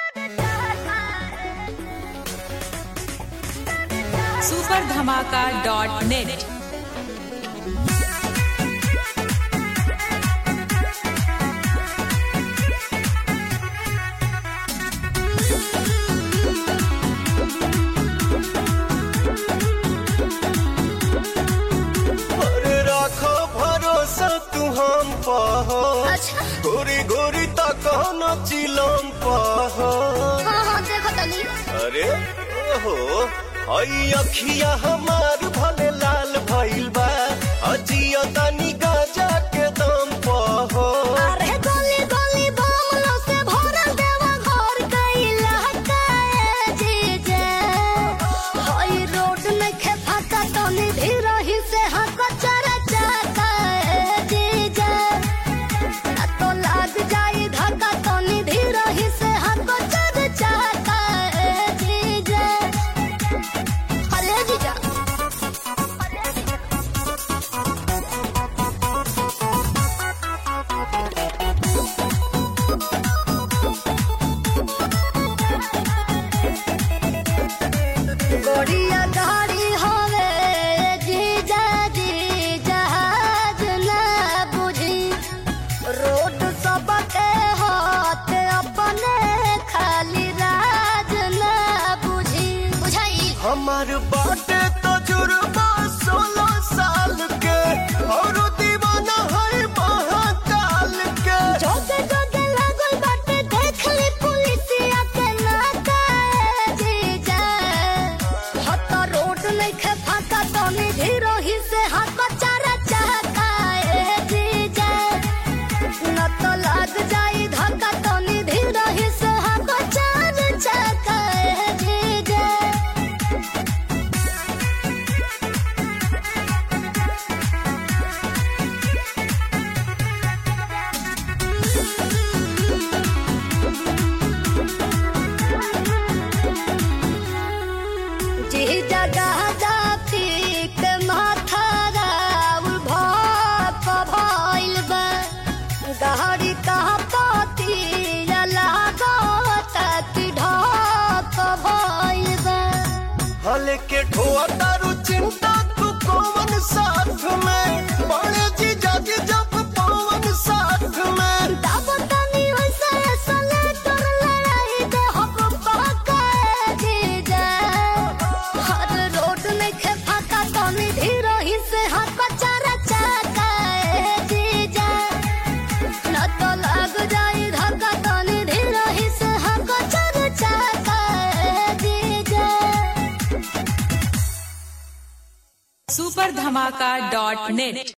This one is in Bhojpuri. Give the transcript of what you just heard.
superdhamaka.net। तू हम पहो गोरी गोरी तक न चिलम पहो। देखो तनी अरे ओहो हई अखिया हमार भले लाल भइल बा अजिया तनी गाजा के दम पहो। अरे गोली गोली बमलो से भरल देवा घर कइला काए जीजे हई रोड में खे फाका तनी धीरही से हक चरा जाए जीजे ना तो लाग जाई धक्का तनी धीरही से हक चरा जाए जीजे। अरे जीजा गोड़िया गाड़ी होवे जीजा जी जहाज ना बुझी रोड सबके हाथ अपने खाली राज ना बुझी बुझाई। हमार बाटे तजुर्बा 16 साल के और दीवाना है महाकाल के। जोगे जोगे लागल बाटे देख ली पुलिसिया के नाकाए जीजा हत रोड में खे फाका तनी धीरही से हाथ चारा चाकाए जीजा न तो लाग जाई धक्का तनी धीरही से हाथ चारा चाकाए जीजा। जी जगह जाफिक माथा राउल भाप भइल बा गहरी कहा पाती लागत कि ढाप भइल बा। हले के ठोआ तारू चिंता तू कौन साथ में बड़े जी जाति जब पवन साथ में। तब तनी वैसे सले कर लड़ाई दे हक पाकाए जीजा हर रोड में खे फाका तनी धीरही से हक चारा चाकाए जीजा न तो लाग जाई धक्का तनी धीरही से हक चारा चाकाए जीजा। superdhamaka.net।